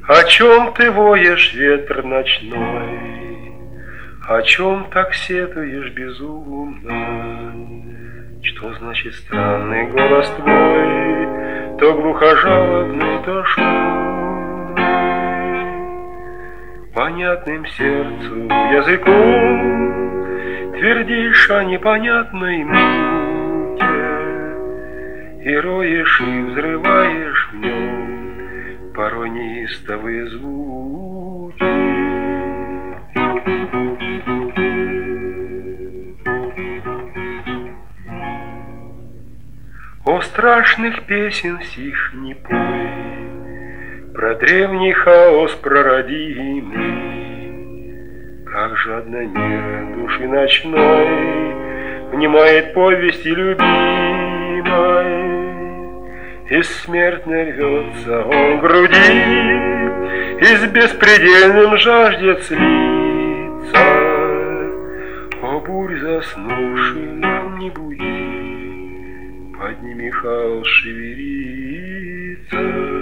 О чем ты воешь, ветер ночной? О чем так сетуешь безумно? Что значит странный голос твой, то глухожалобный, то шумный? Понятным сердцу языком твердишь о непонятной муке и роешь, и взрываешь в нем порой неистовые звуки. О страшных песен сих не пой, про древний хаос прородимый, как жадно мир души ночной внимает повести любимой. И смертно рвется он в груди, и с беспредельным жаждет слиться. О, бурь заснувших не буди, подними хаос шевелится.